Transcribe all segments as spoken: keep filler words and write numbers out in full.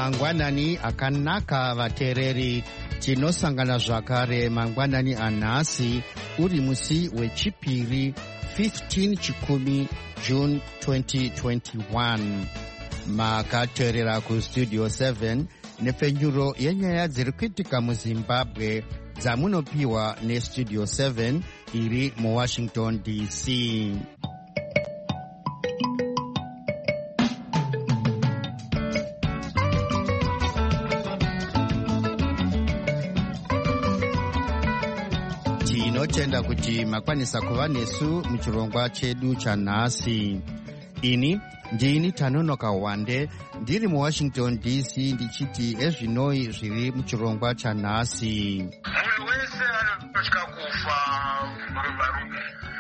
Mangwanani akanaka vatereri, tinosangana zvakare mangwanani anhasi uri musi wechipiri fifteen chikumi June twenty twenty-one. Makateerera kustudio seven nepfenyuro yenyaya dziri kuitika muZimbabwe dzamunopiwa nestudio seven iri muWashington D C. Tinotenda kuti makwanisa kuva nesu muchirongwa chedu chanhasi. Ini ndini Tanonoka Wande ndiri muWashington D C ndichiti ezvinoi zviri muchirongwa chanhasi. Munhu wese anotya kufa murume.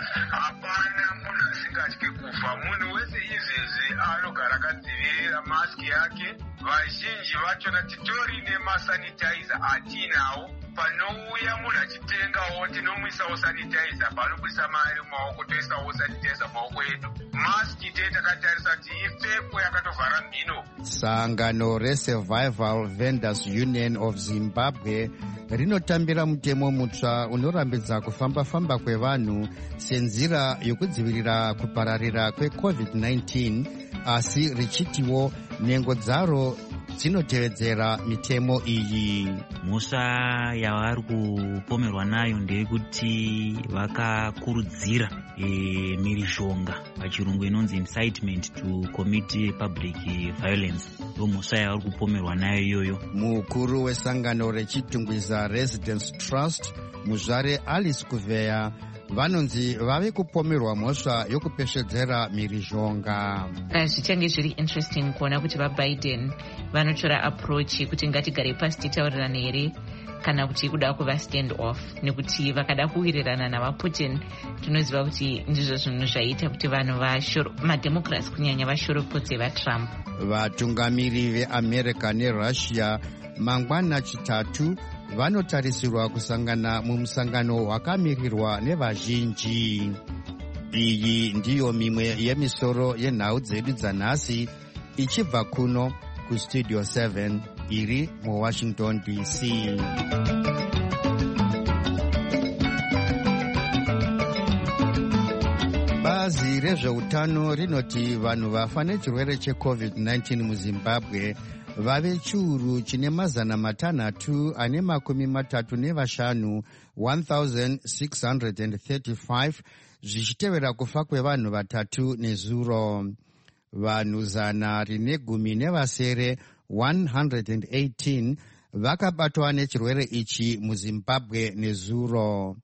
Hapana munhu asingatyi kufa. Munhu wese izvezvi anogara akadzivirira maski yake. Vazhinji vachona titori nemasanitizer atinawo. Panouya munhu achitengawo tinomuisawo sanitizer, panobudisa mari mumaoko toisawo sanitizer mumaoko edu. Maski tete takatarisa kuti ipfekwe yakatovhara mhino. Sangano reSurvival Vendors Union of Zimbabwe rinotambira mutemo mutsva unorambidza kufamba-famba kwevanhu senzira yokudzivirira kupararira kwecovid nineteen, asi richitiwo nhengo dzaro dzinotevedzera mitemo iyi. Mhosva yavari kupomerwa nayo ndeyekuti vakakurudzira e, mhirizhonga pachirungu inonzi incitement to commit public violence. Ndo mhosva yavari kupomerwa nayo iyoyo. Mukuru wesangano rechitungwiza Residence Trust muzvare Alice Kuveya vanonzi vave kupomerwa mhosva yokupeshedzera mhirizhonga. Zvichange zviri interesting kuona kuti vaBiden vanotora approach kuti ngatigare pasi titaurirane here kana kuti kuda kuva stand off, nekuti vakada kuwirirana navaPutin tinoziva kuti ndizvo zvinhu zvaita kuti vanhu mademocrats kunyanya vashoropodze vaTrump. Vatungamiri veAmerica neRussia mangwana chitatu vanotarisirwa kusangana mumusangano wakamirirwa nevazhinji. Iyi ndiyo mimwe yemisoro yenhau dzedu dzanhasi ichibva kuno kustudio seven iri muWashington D C. Bazi rezveutano rinoti vanhu vafa nechirwere checovid nineteen muZimbabwe vave chiuru chine mazana matanhatu ane makumi matatu nevashanu one thousand six hundred thirty-five, zvichitevera kufa kwevanhu vatatu nezuro. Vanhu zana rine gumi nevasere one hundred eighteen vakabatwa nechirwere ichi muZimbabwe nezuro.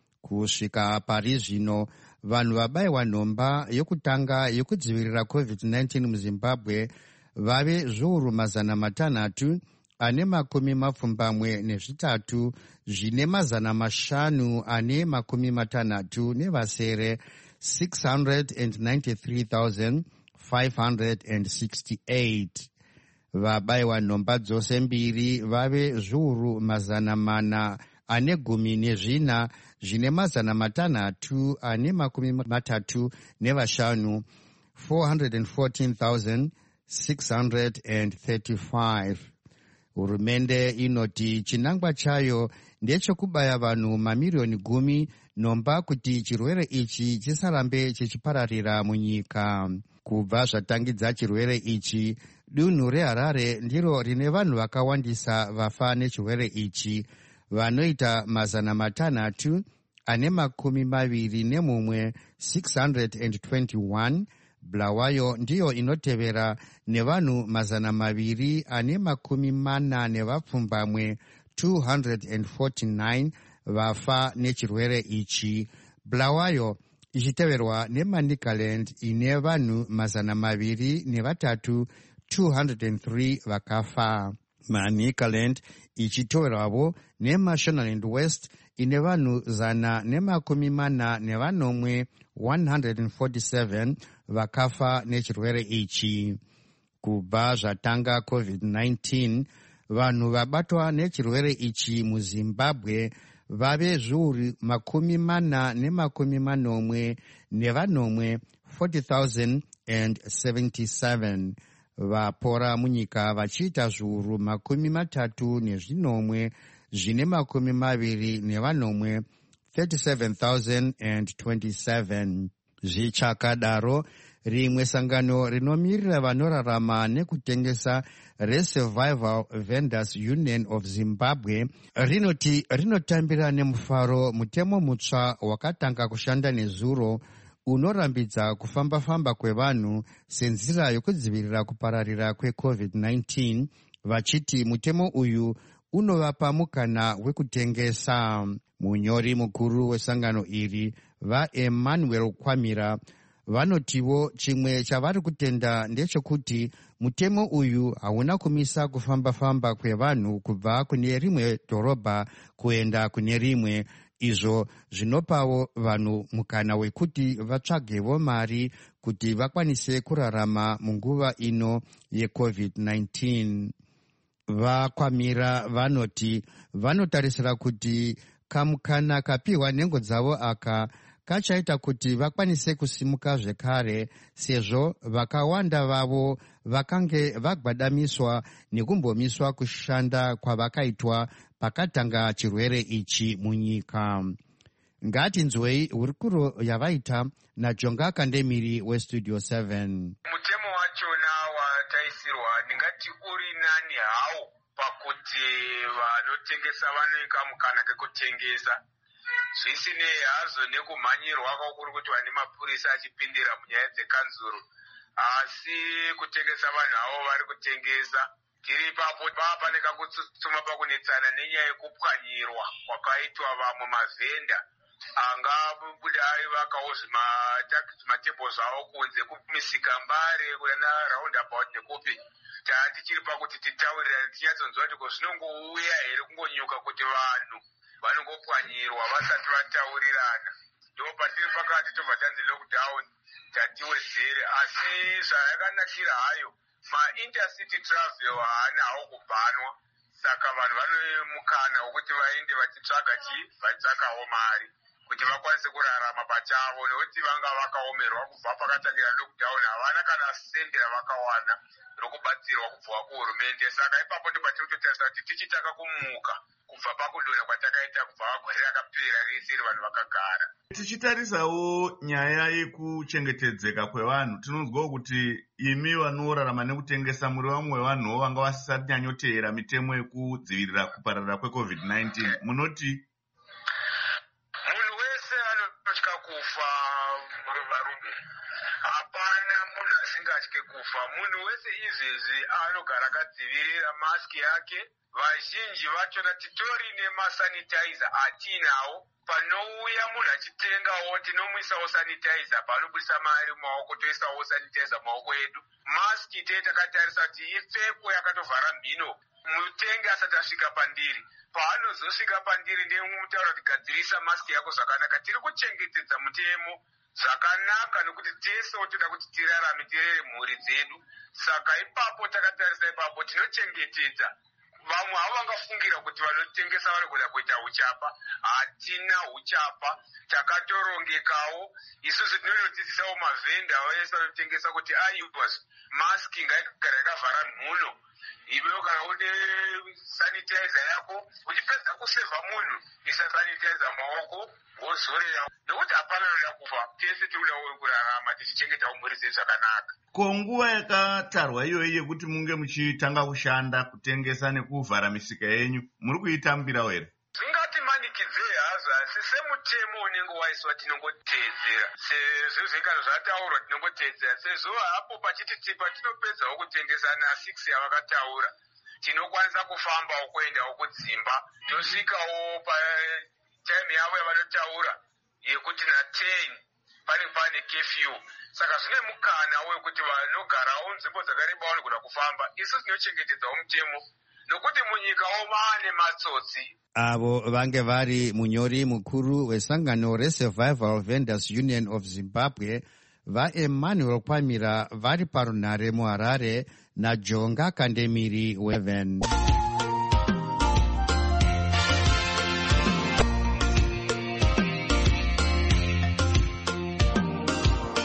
Kusvika pari zvino vanhu vabayiwa nhomba yokutanga yokudzivirira covid nineteen muZimbabwe vave zviuru mazana matanhatu ane makumi mapfumbamwe nezvitatu zvine mazana mashanu ane makumi matanhatu nevasere six hundred ninety-three thousand five hundred sixty-eight. Vabayiwa nhomba dzose mbiri vave zviuru mazana mana ane gumi nezvina zvine mazana matanhatu ane makumi matatu nevashanu four hundred fourteen thousand six hundred thirty-five. Hurumende inoti chinangwa chayo ndechekubaya vanhu mamirioni gumi nhomba kuti chirwere ichi chisarambe chichipararira munyika. Kubva zvatangidza chirwere ichi, dunhu reHarare ndiro rine vanhu vakawandisa vafa nechirwere ichi, vanoita mazana matanhatu ane makumi maviri nemumwe six hundred twenty-one. Bulawayo ndiyo inotevera nevanhu mazana maviri ane makumi mana nevapfumbamwe two hundred forty-nine vafa nechirwere ichi. Bulawayo ichiteverwa neManicaland ine vanhu mazana maviri nevatatu two hundred three vakafa. Manicaland ichiteverwavo neMashonaland West ine vanhu zana nemakumi mana nevanomwe one hundred forty-seven vakafa nechirwere ichi. Kubva zvatanga covid nineteen, vanhu vabatwa nechirwere ichi muZimbabwe vave zviuru makumi mana nemakumi manomwe nevanomwe forty thousand seventy-seven. vapora munyika vachiita zviuru makumi matatu nezvinomwe zvine makumi maviri nevanomwe thirty-seven thousand twenty-seven. Zvichakadaro, rimwe sangano rinomirira vanorarama nekutengesa reSurvival Vendors Union of Zimbabwe rinoti rinotambira nemufaro mutemo mutsva wakatanga kushanda nezuro unorambidza kufamba-famba kwevanhu senzira yokudzivirira kupararira kwecovid nineteen, vachiti mutemo uyu unovapa mukana wekutengesa. Munyori mukuru wesangano iri vaEmmanuel Kwamira vanotiwo chimwe chavari kutenda ndechekuti mutemo uyu hauna kumisa kufamba-famba kwevanhu kubva kune rimwe dhorobha kuenda kune rimwe, izvo zvinopawo vanhu mukana wekuti vatsvagewo mari kuti vakwanise kurarama munguva ino yecovid nineteen. Vakwamira vanoti vanotarisira kuti kamukana kapiwa nhengo dzavo aka kachaita kuti vakwanise kusimuka zvekare, sezvo vakawanda vavo vakange vagwadamiswa nekumbomiswa kushanda kwavakaitwa pakatanga chirwere ichi munyika. Ngatinzwei hurukuro yavaita naJonga Kandemiri weStudio seven. Mutemo wachona wataisirwa ndingati uri nani hawo pakuti vanotengesa vanoika mukana kekutengesa, zvisinei hazvo nekumhanyirwa kwakuri kuti vane mapurisa achipindira munyaya dzekanzuru, asi kutengesa vanhu avo vari kutengesa. Tiri ipapo pane kakutsutsuma pakunetsana nenyaya yekupwanyirwa kwakaitwa vamwe mavhenda angabuda aivakawo zvimatebhos avo kunze kumisika mbare kuna roundabout nekupi. Taa tichiri pakuti titaurirane tinyatsonzwa kuti zvinongouya here kungonyuka kuti vanhu vanongopwanyirwa vasati vataurirana. Ndo patiri pakati tobva tanzi lockdown tatiwedzere, asi zvayakanakira hayo ma-intercity travel haana hawo kubhanwa, saka vanhu vane mukana wekuti vaende vachitsvaga chii vachitsvakawo mari kuti vakwanise kurarama pachavo, nekuti vanga vakaomerwa kubva pakatangira lockdown, havana kana sende ravakawana rokubatsirwa kubva kuhurumende. Saka ipapo ndopatiri kutotarisa kuti tichitaka kumuka kubva pakudonha kwatakaita kubva gore rakapera risiri vanhu vakagara. Tichitarisawo nyaya yekuchengetedzeka kwevanhu, tinonzwawo kuti imi vanorarama nekutengesa muri vamwe wevanhuwo vanga vasisati nyanyoteera mitemo yekudzivirira kupararira kwecovid nineteen. Munoti munhu wese anotya kufa varume, hapana munhu asingatye kufa. Munhu wese izvezvi anogara akadzivirira masiki yake. Vazhinji vachona titori nemasanitizer atinawo. Panouya munhu achitengawo tinomuisawo sanitizer, panobudisa mari mumaoko toisawo sanitizer mumaoko edu. Masiki tee takatarisa kuti ipfeko yakatovhara mhino, mutengi asati asvika pandiri. Paanozosvika pandiri ndemutaura kuti gadzirisa masiki yako zvakanaka. Tiri kuchengetedza mutemo zvakanaka nekuti tesewo toda kuti tirarame tirere mhuri dzedu. Saka ipapo takatarisa ipapo tinochengetedza. Vamwe havo vangafungira kuti vanotengesa vanogoda kuita uchapa. Hatina uchapa, takatorongekawo. Isusu tinonodzidzisawo mavhenda vese vanotengesa kuti aiwa masiki ngaigara yakavhara mhuno. Iwewo kana une sanitizer yako uchipedza kusevha munhu isa sanitizer maoko wozorera, nekuti hapana unoda kufa. Tese tinodawo kurarama tichichengetawo mhuri dzedu zvakanaka. Ko nguva yakatarwa iyoyi yekuti munge muchitanga kushanda kutengesa nekuvhara misika yenyu muri kuitambirawo here? Zvingati manikidzei hazvo, asi semutemo unenge waiswa tinongoteedzera, sezvo zvingano zvataurwa tinongoteedzera. Sezvo hapo pachiti patinopedzawo kutengesa na six yavakataura, tinokwanisa kufambawo kuendawo kudzimba, tosvikawo patime yavo yavanotaura yekuti na ten pane pane curfew. Saka zvine mukana wekuti vanogarawo nzvimbo dzakareba vanogona kufamba. Isu tinochengetedzawo mutemo nokuti munyikawo maane matsotsi. Avo vange vari munyori mukuru wesangano reSurvival Vendors Union of Zimbabwe vaEmmanuel Kwamira vari parunhare muHarare naJonga Kandemiri weven.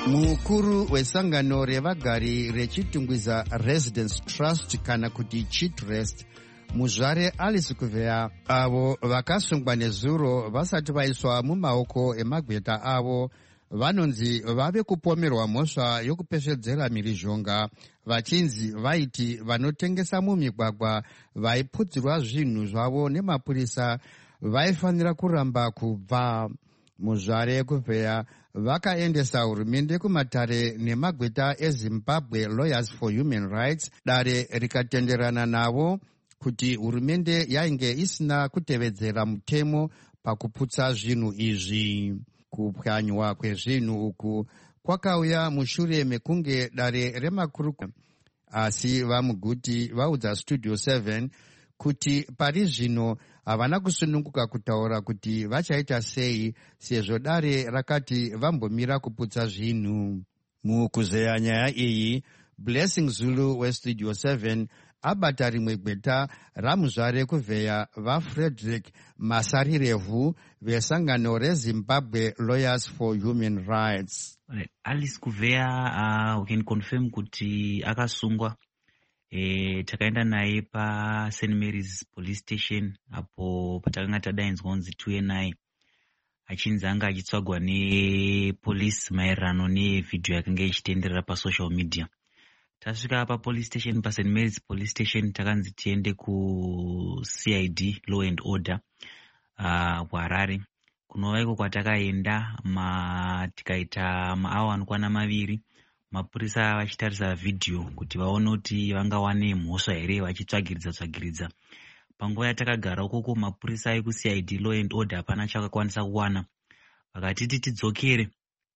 mukuru wesangano revagari rechitungwiza Residence Trust kana kuti Chitrust, muzvare Alice Kuvea, avo vakasungwa nezuro vasati vaiswa mumaoko emagweta avo, vanonzi vave kupomerwa mhosva yokupesvedzera mhirizhonga, vachinzi vaiti vanotengesa mumigwagwa vaipudzirwa zvinhu zvavo nemapurisa vaifanira kuramba kubva. Muzvare Kuvea vakaendesa hurumende kumatare nemagweta eZimbabwe Lawyers for Human Rights, dare rikatenderana navo kuti hurumende yainge isina kutevedzera mutemo pakuputsa zvinhu izvi. Kupwanywa kwezvinhu uku kwakauya mushure mekunge dare remakuru, asi vamuguti vaudza Studio seven kuti pari zvino havana kusununguka kutaura kuti vachaita sei, sezvo dare rakati vambomira kuputsa zvinhu. Mukuzeya nyaya iyi, Blessing Zulu weStudio seven abata rimwe gweta ramuzvare Kuvea vaFrederick Masarirevu vesangano reZimbabwe Lawyers for Human Rights. Alice Kuvea uh, we can confirm kuti akasungwa. E, takaenda naye pa Saint Mary's Police Station apo patakanga tadaidzwa kunzi tiuye naye, achinzi anga achitsvagwa nepolisi maererano nevhidhiyo yakanga ichitenderera pasocial media. Tasvika pa police station, pa Saint Mary's Police Station, takanzi tiende ku C I D Law and Order uh, kuHarare. Kunova iko kwatakaenda ma tikaita maawa anokwana maviri, mapurisa vachitarisa vhidhiyo kuti vaone kuti vangawane mhosva here vachitsvagiridza tsvagiridza. Panguva yatakagara ukoko, mapurisa eku C I D Law and Order hapana chakakwanisa kuwana, vakatiti tidzokere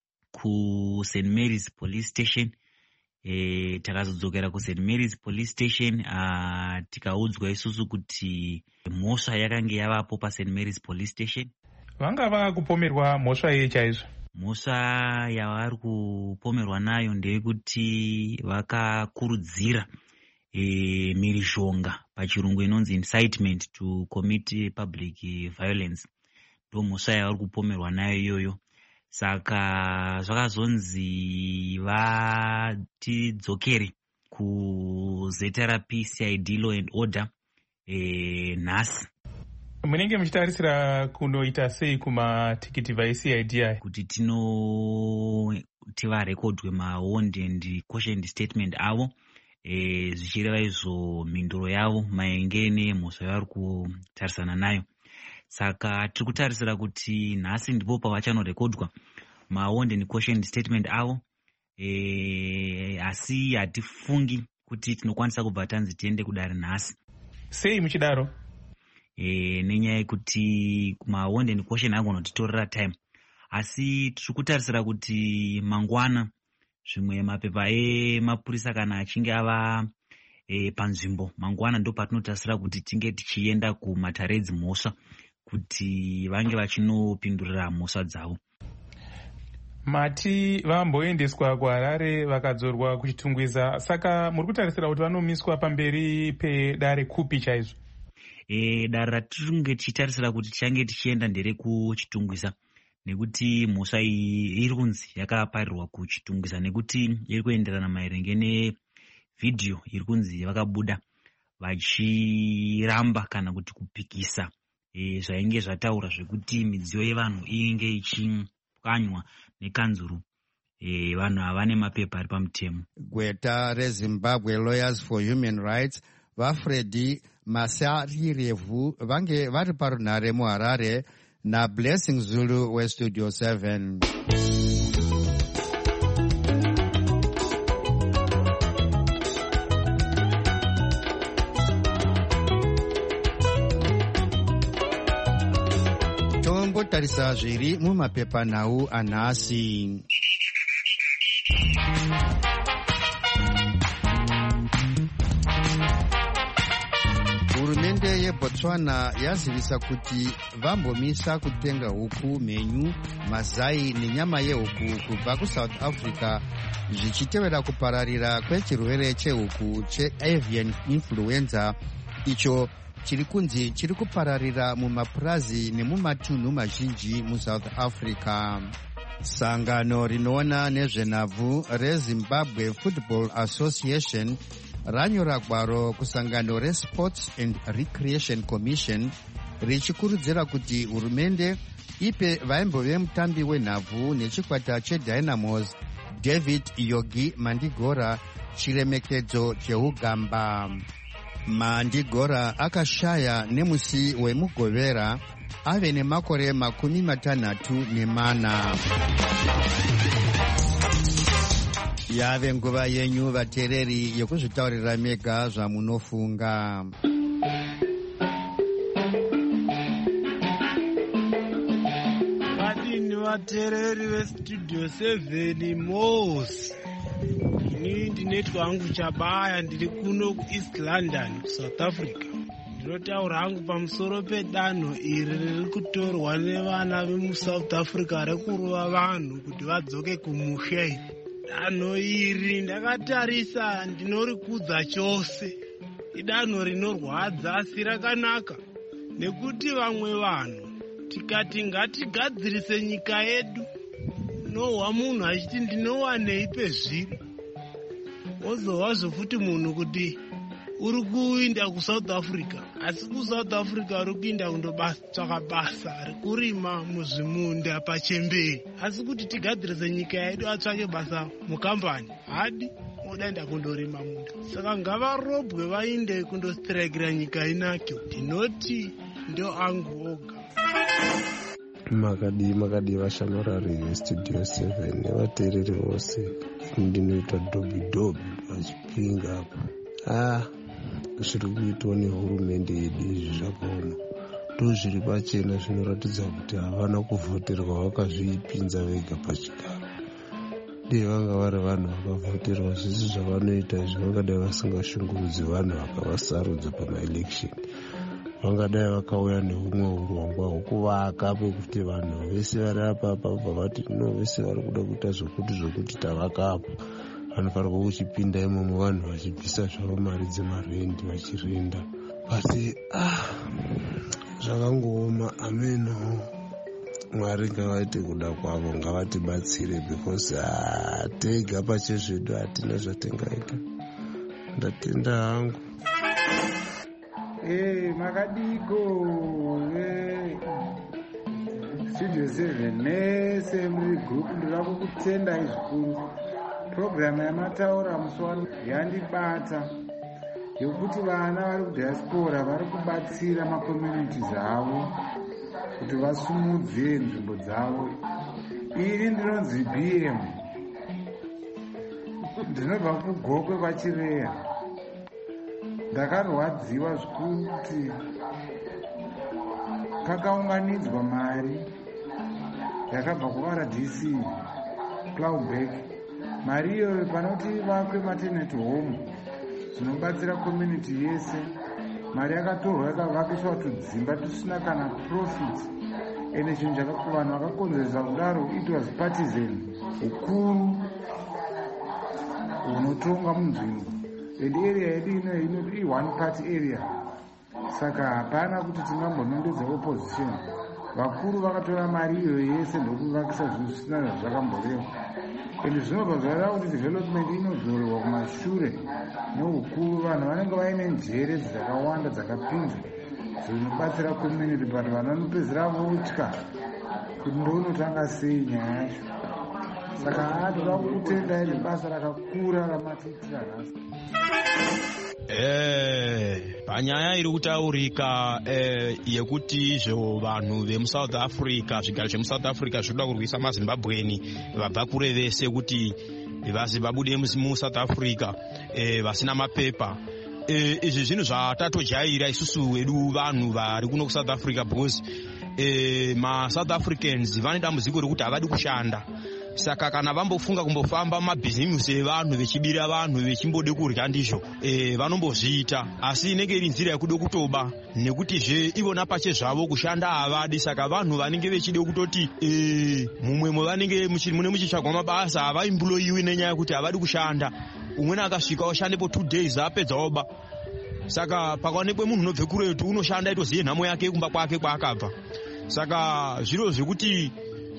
ku Saint Mary's Police Station. E, takazodzokera ku Saint Mary's Police Station, uh, tikaudzwa isusu kuti mhosva yakanga yavapo pa Saint Mary's Police Station. Vanga va kupomerwa mhosva iyi chaizvo? Mhosva yavari kupomerwa nayo ndeyekuti vakakurudzira e, mhirizhonga, pachirungu inonzi incitement to commit public violence. Ndo mhosva yavari kupomerwa nayo iyoyo. Saka zvakazonzi vatidzokere kuzeta raP C I D Law and Order e, nhasi. Munenge muchitarisira kunoita sei kumatikiti vaC I D aya? Kuti tino tivarekodwe mawarned and cautioned statement avo, e, zvichireva izvo mhinduro yavo maenge nemhosva yavari kutarisana nayo. Saka tiri kutarisira kuti nhasi ndipo pavachanorekodwa mawarned and cautioned statement avo, e, asi hatifungi kuti tinokwanisa kubva tanzi tiende kudare nhasi. Sei muchidaro? E, nenyaya yekuti mawarned and caution agonotitorera time, asi tiri kutarisira kuti mangwana zvimwe mapepa emapurisa kana achinge ava e, panzvimbo mangwana ndo patinotarisira kuti tinge tichienda kumatare edzimhosva kuti vange vachinopindurira mhosva dzavo. Mati vamboendeswa kuHarare vakadzorwa kuchitungwiza, saka muri kutarisira kuti vanomiswa pamberi pedare kupi chaizvo? E, dare ratiringe tichitarisira kuti tichange tichienda ndere kuchitungwiza, nekuti mhosva iyi iri kunzi yakaparirwa kuchitungwiza nekuti iri kuenderana maerenge nevhidhiyo iri kunzi vakabuda vachiramba kana kuti kupikisa e, zvainge zvataura zvekuti midziyo yevanhu inge ichipwanywa nekanzuru e, vanhu havane mapepa ari pamutemo. Gweta reZimbabwe Lawyers for Human Rights vaFredi Masarirevu vange vari parunhare muHarare naBlessing Zulu weStudio seven. Tombotarisa zviri mumapepanhau anhasi. Hurumende yeBotswana yazivisa kuti vambomisa kutenga huku, menyu, mazai nenyama yehuku kubva kuSouth Africa zvichitevera kupararira kwechirwere chehuku cheavian influenza, icho chiri kunzi chiri kupararira mumapurazi nemumatunhu mazhinji muSouth Africa. Sangano rinoona nezvenhabvu reZimbabwe Football Association ranyora gwaro kusangano reSports and Recreation Commission richikurudzira kuti hurumende ipe vaimbove mutambi wenhabvu nechikwata cheDynamos David Yogi Mandigora chiremekedzo cheugamba. Mandigora akashaya nemusi wemugovera ave nemakore makumi matanhatu nemana. Yave nguva yenyu vateereri yekuzvitaurira mega zvamunofunga. Vadini vateereri vestudio seven Mos. Ini ndinoitwa hangu Chabaya, ndiri kuno kuEast London kuSouth Africa. Ndinotaura hangu pamusoro pedanho iri riri kutorwa nevana vemuSouth Africa rekurova vanhu kuti vadzoke kumushe. Danho iri ndakatarisa ndinorikudza chose. Idanho rinorwadza asi rakanaka, nekuti vamwe vanhu tikati ngatigadzirise nyika yedu, nohwa munhu achiti ndinowanei pezviri. Wozowazvo futi munhu kuti uri kuinda kuSouth Africa, asi kuSouth Africa uri kuinda kundotsvaka basa rekurima muzvimunda pachemberi, asi kuti tigadzirise nyika yedu atsvake basa mukambani hadi odaenda kundorima munda. Saka ngavarobwe vainde kundostiraikira nyika inake. Ndinoti ndo angu oga. Makadi makadi vashanorari vestudio seven nevateereri vose. Ndinoita dobi dobi vachipinga apa. Ah, zviri kuitwa nehurumende yedu izvi zvakaoma ndozviri pachena, zvinoratidza kuti havana kuvhoterwa, vakazvipinza vega pachigaro. Dei vanga vari vanhu vakavhoterwa, zvisi zvavanoita izvi vangadai vasingashungurudzi vanhu vakavasarudza pamaelection. Vangadai vakauya neumwe urongwa hwokuvaka pekuti vanhu vese vari apa apa vati no, vese vari kuda kuita zvokuti zvokuti tavaka apo. Vanofanirwa kuchipinda imomo vanhu vachibvisa zvavo mari dzemarendi vachirenda. Asi ah, zvakangooma. Ameno, Mwari ngavaite kuda kwavo, ngavatibatsire because ah, tega pachezvedu hatina zvatingaita. Ndatenda hangu. Eh, makadiko eh Studio seven nese muri group ndiraku kutenda izvikuru. Program yamataura muswano yandibata yokuti vana vari kudiaspora vari kubatsira macommunities avo kuti vasumudze nzvimbo dzavo. Ini ndinonzi B M, ndinobva kugokwe kwaChireya. Ndakarwadziwa zvikuru kuti pakaunganidzwa mari yakabva kuR D C Cloudback. Mari iyoyo panoti vakwe maternity home dzinobatsira community yese, mari yakatorwa yakavakiswa tudzimba tusina kana profit. Ene chinhu chakaku vanhu vakakonzeresa kudaro, it was partisan ukuru unotonga munzvimbo. And area yedu ino inoti i-one party area. Saka hapana kuti tingambonondedza opposition. Vakuru vakatora mari iyo yese ndokuvakisa zvinhu zvisina zvazvakamboreva. Ende zvinobva zvaita kuti development inodzorewa kumashure neukuru. Vanhu vanenge vaine njere dzakawanda dzakapinza zvinobatsira community, but vanhu vanopedzera votya kuti ndounotanga sei nyaya yacho. Saka hatoda kutenda iri basa rakakura ramatiitira nhasi. Eh, panyaya iri kutaurika eh, yekuti izvo vanhu vemuSouth Africa, zvigaro zvemuSouth Africa zvinoda kurwisa maZimbabweni vabva kure vese kuti vazivabude muSouth Africa eh, vasina mapepa. Eh, izvi zvinhu zvatatojaira isusu vedu vanhu vari kuno kuSouth Africa because eh, maSouth Africans vane dambudziko rekuti havadi kushanda. Saka kana vambofunga kumbofamba mabhizimusi evanhu vechibira vanhu vechimbode kurya ndizvo e, vanombozviita, asi inenge iri nzira yekuda kutoba, nekutizve ivona pache zvavo kushanda havadi. Saka vanhu vanenge vechide kutoti e, mumwe mwevanenge mune muchitsvagwa mabasa havaimbuloyiwi nenyaya yekuti havadi kushanda. Umweni akasvika oshandepo two days apedza oba. Saka pakaonekwe munhu unobve kuretu unoshanda itoziye nhamo yake kumba kwake kwaakabva. Saka zviro zvekuti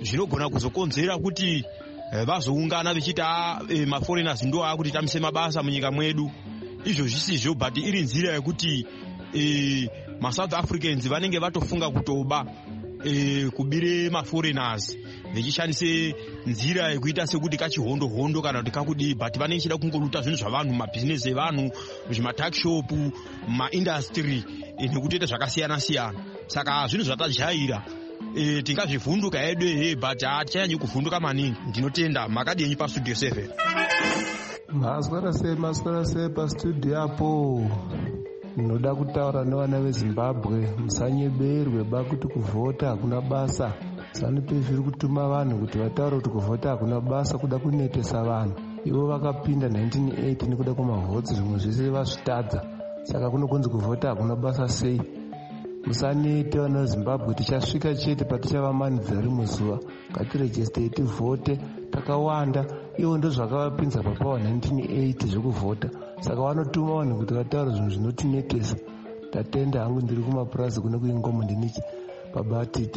zvinogona kuzokonzera kuti vazoungana vechiti maforeigners ndo akuti tamise mabasa munyika mwedu. Izvo zvisizvo, but iri nzira yekuti maSouth Africans vanenge vatofunga kutoba kubire maforeigners vechishandise nzira yekuita sekuti kachihondo hondo kana kuti kakudii, but vanenge chida kungoluta zvinhu zvavanhu, mabhizinesi evanhu, zvimatakshop, maindastry nekutoita zvakasiyana siyana. Saka zvinhu zvatajaira E, tingazvivhunduka hedu he, but hatichanyanyi kuvhunduka maningi. Ndinotenda makadi yenyu pastudio seven. Maswera sei maswera sei pastudio apo. Ndinoda kutaura nevana veZimbabwe, musanyeberwe ba kuti kuvhota hakuna basa. Sanupe zviri kutuma vanhu kuti vataure kuti kuvhota hakuna basa kuda kunetesa vanhu. Ivo vakapinda nineteen eighty nekuda kwamavhotsi, zvimwe zvese vazvitadza. Saka kunokunzi kuvhota hakuna basa sei. Musanete vana veZimbabwe, tichasvika chete patichavamanidza rimwe zuva. Ngatirejeste tivhote takawanda. Ivo ndo zvakavapinza papa wa nineteen eighty zvekuvhota. Saka vanotuma vanhu kuti vataure zvinhu zvinotinetesa. Tatenda hangu ndiri kumapurazi kune kuingomo ndinichi pabatiti.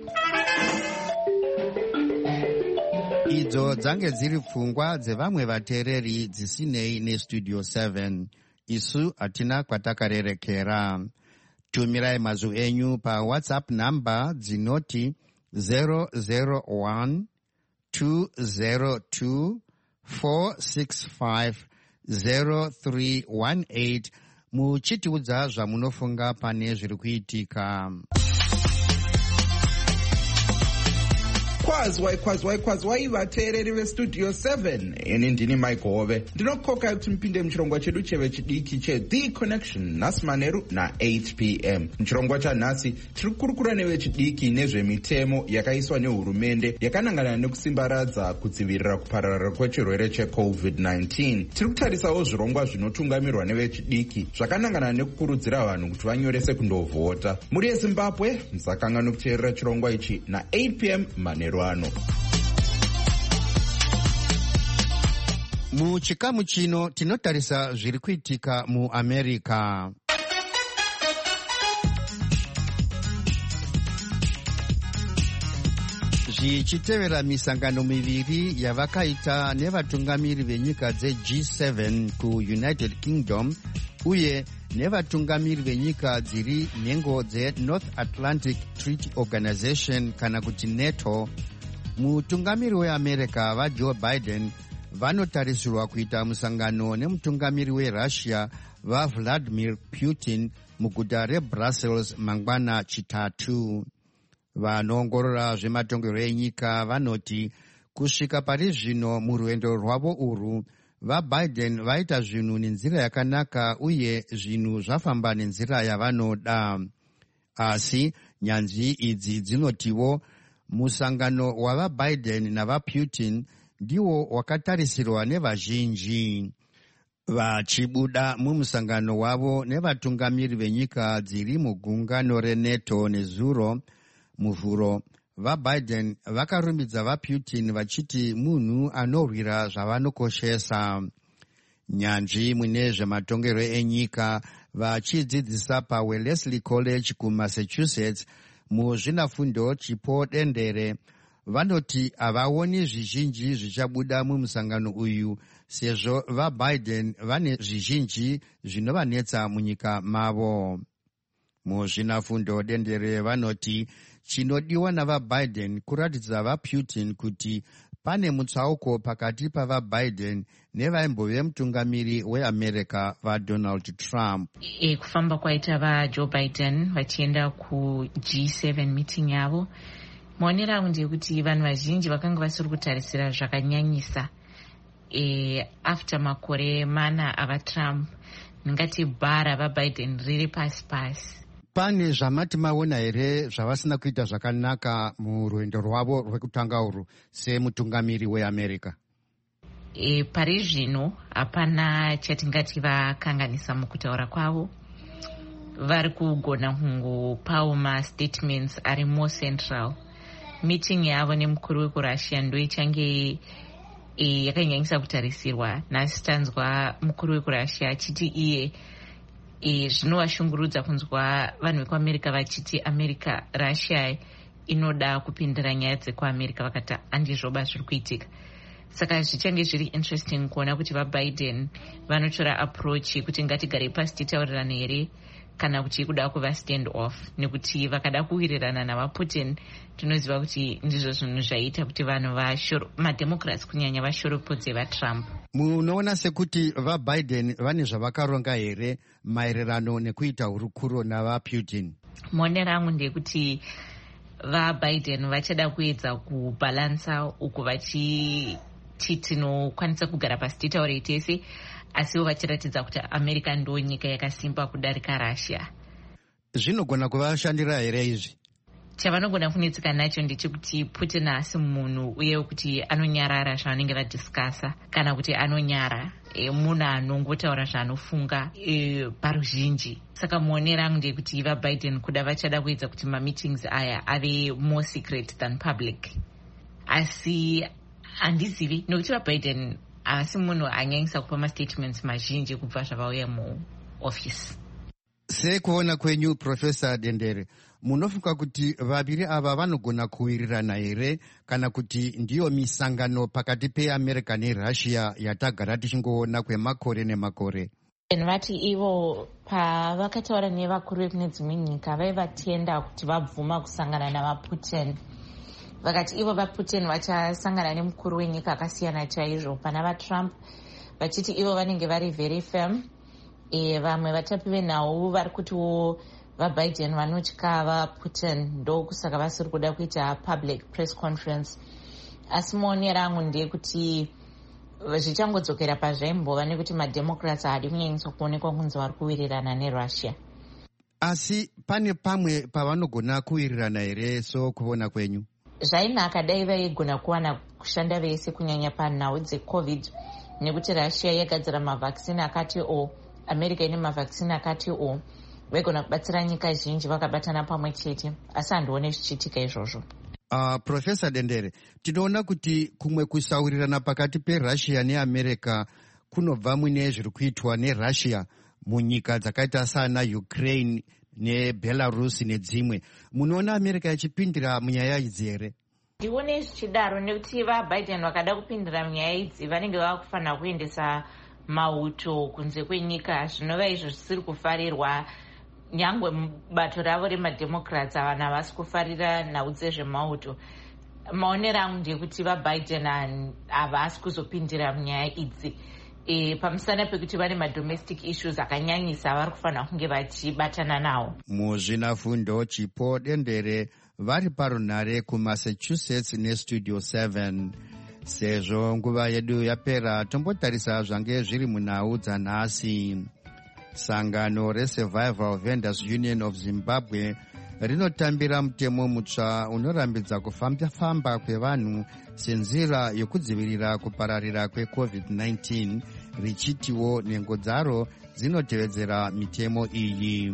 Idzo dzange dziri pfungwa dzevamwe vateereri dzisinei nestudio seven. Isu hatina kwatakarerekera. Tumirai mazwi enyu pa WhatsApp namba dzinoti zero zero one two zero two four six five zero three one eight muchitiudza zvamunofunga pane zviri kuitika. Kwazwai kwazwai kwazwai vateereri vestudio seven. Ini ndini Mike Hove. Ndinokoka kuti mpinde muchirongwa chedu cheve chidiki che The Connection nhasi manheru na eight p m. Muchirongwa chanhasi tiri kukurukura nevechidiki nezvemitemo yakaiswa nehurumende yakanangana nekusimbaradza kudzivirira kupararira kwechirwere checovid nineteen. Tiri kutarisawo zvirongwa zvinotungamirwa nevechidiki zvakanangana nekukurudzira vanhu kuti vanyorese kundovhota. Muri yeZimbabwe musakangana kuteerera chirongwa ichi na eight p m manheru ano. Muchikamu chino tinotarisa zviri kuitika muAmerica. Zvichitevera misangano miviri yavakaita nevatungamiri venyika dze G seven kuUnited Kingdom uye nevatungamiri venyika dziri nhengo dze North Atlantic Treaty Organization kana kuti NATO, mutungamiri weAmerica vaJoe Biden vanotarisirwa kuita musangano nemutungamiri weRussia vaVladimir Putin muguta reBrussels mangwana chitatu. Vanoongorora zvematongerwo enyika vanoti kusvika pari zvino murwendo rwavo urwu vaBiden vaita zvinhu nenzira yakanaka uye zvinhu zvafamba nenzira yavanoda. Asi nyanzvi idzi dzinotiwo musangano wavaBiden navaPutin ndiwo wakatarisirwa nevazhinji. Vachibuda mumusangano wavo nevatungamiri venyika dziri mugungano reNATO nezuro muvhuro, vaBiden vakarumbidza vaPutin vachiti munhu anorwira zvavanokoshesa. Nyanzvi mune zvematongerwo enyika vachidzidzisa paWellesley College kuMassachusetts muzvinafundo chipo dendere vanoti havaoni zvizhinji zvichabuda mumusangano uyu sezvo vaBiden vane zvizhinji zvinovanetsa munyika mavo. Muzvinafundo dendere vanoti chinodiwa navaBiden kuratidza vaPutin kuti pane mutsauko pakati pavaBiden nevaimbove mutungamiri weAmerica vaDonald Trump. E, kufamba kwaita vaJoe Biden vachienda kuG seven meeting yavo, maonero angu ndekuti vanhu vazhinji vakanga vasiri kutarisira zvakanyanyisa e, after makore mana avaTrump. Ndingati bhara vaBiden riri pasi pasi. Pane zvamati maona here zvavasina kuita zvakanaka murwendo rwavo rwekutanga urwu semutungamiri weAmerica? E, pari zvino hapana chatingati vakanganisa mukutaura kwavo. Vari kugona kungopawo mastatements ari more central. Meeting yavo nemukuru wekurussia ndo ichange e, yakanyanyisa kutarisirwa. Nhasi tanzwa mukuru wekurussia achiti iye e, zvinovashungurudza kunzwa vanhu vekuAmerica vachiti America Russia inoda kupindira nyaya dzekuamerica vakati handizvoba zviri kuitika. Saka zvichange zviri interesting kuona kuti vaBiden vanotora approach kuti ngatigare pasi titaurirane here kana kuti kuda kuva stand off, nekuti vakada kuwirirana navaPutin tinoziva kuti ndizvo zvinhu zvaita kuti vanhu mademocrats kunyanya vashoropodze vaTrump. Munoona sekuti vaBiden vane zvavakaronga here maererano nekuita hurukuro navaPutin? Muonero angu ndekuti vaBiden vachada kuedza kubhalansa uku vachi tinokwanisa kugara pasi titaure tese, asiwo vachiratidza kuti America ndo nyika yakasimba kudarika Russia. Zvinogona kuvashandira here izvi? Chavanogona kunetsika nacho ndechekuti Putin asi munhu uye kuti anonyarara zvavanenge vadhiskasa, kana kuti anonyara e, munhu anongotaura zvaanofunga e, paruzhinji. Saka muonero angu ndekuti vaBiden kuda vachada kuedza kuti mameetings aya ave more secret than public. Asi handizivi nokuti vaBiden asi munhu anyanyisa kupa mastatements mazhinji kubva zvavauya muoffice. Sekuona kwenyu Professor Dendere, munofunga kuti vaviri ava vanogona kuwirirana here kana kuti ndiyo misangano pakati peAmerica neRussia yatagara tichingoona kwemakore nemakore? Vati ivo pavakataura nevakuru vekune dzimwe nyika vaivatenda kuti vabvuma kusangana navaPutin. Vakati ivo vaPutin vachasangana nemukuru wenyika akasiyana chaizvo pana vaTrump, vachiti ivo vanenge vari very firm. E, vamwe vatapi venhau vari kutiwo vaBiden vanotya vaPutin, ndokusaka vasiri kuda kuita public press conference. Asi muonero angu ndeyekuti zvichangodzokera pazvaimbova nekuti mademocrats haadi kunyanyisa kuonekwa kunzi vari kuwirirana neRussia. Asi pane pamwe pavanogona kuwirirana here so kuona kwenyu? Zvainaka dai vaigona kuwana kushanda vese kunyanya panhau dzecovid, nekuti Russia yagadzira mavhaksini akati o, America ine mavhaksini akati o, vaigona kubatsira nyika zhinji vakabatana pamwe chete, asi handione zvichiitika izvozvo. Uh, Professor Dendere, tinoona kuti kumwe kusaurirana pakati peRussia neAmerica kunobva mune zviri kuitwa neRussia munyika dzakaita sana Ukraine neBelarus nedzimwe. Munoona America ichipindira munyaya idzi here? Ndione zvichidaro nekuti vaBiden vakada kupindira munyaya idzi vanenge vakufanira kuendesa mauto kunze kwenyika, zvinova izvo zvisiri kufarirwa. Nyangwe bato ravo remademocrats avana vasi kufarira nhau dzezvemauto. Maonero angu ndekuti vaBiden havasi kuzopindira munyaya idzi. E, pamusana pekuti vane madomestic issues akanyanyisa vari kufanira kunge vachibatana nawo. Muzvinafundo Chipo Dendere vari parunhare kuMassachusetts nestudio seven. Sezvo nguva yedu yapera, tombotarisa zvange zviri munhau dzanhasi. Sangano reSurvival Vendors Union of Zimbabwe rinotambira mutemo mutsva unorambidza kufamba-famba kwevanhu senzira yokudzivirira kupararira kwecovid nineteen, richitiwo nhengo dzaro dzinotevedzera mitemo iyi.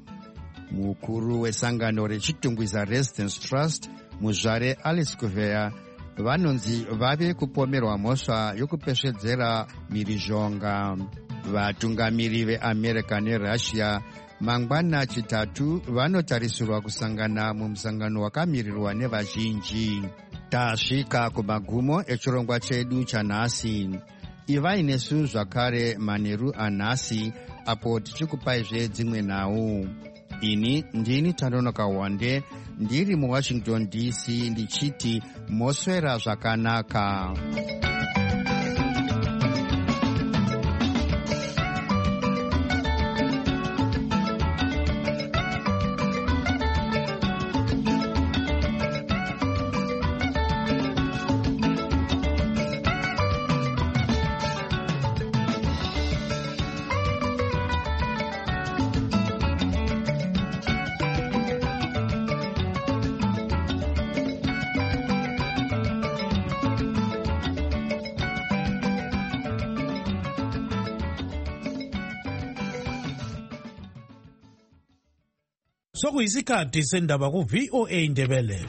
Mukuru wesangano rechitungwiza Residence Trust, muzvare Alice Kuvea, vanonzi vave kupomerwa mhosva yokupesvedzera mhirizhonga. Vatungamiri veAmerica neRussia mangwana chitatu vanotarisirwa kusangana mumusangano wakamirirwa nevazhinji. Tasvika kumagumo echirongwa chedu chanhasi. Ivai nesu zvakare manheru anhasi apo tichikupaizve dzimwe nhau. Ini ndini Tanonoka Wande, ndiri muWashington D C, ndichiti moswera zvakanaka. Sokuyisikhathi sendaba ku-V O A Ndebele.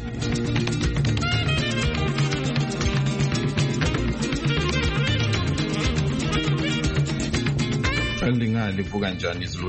Andingalivuka njani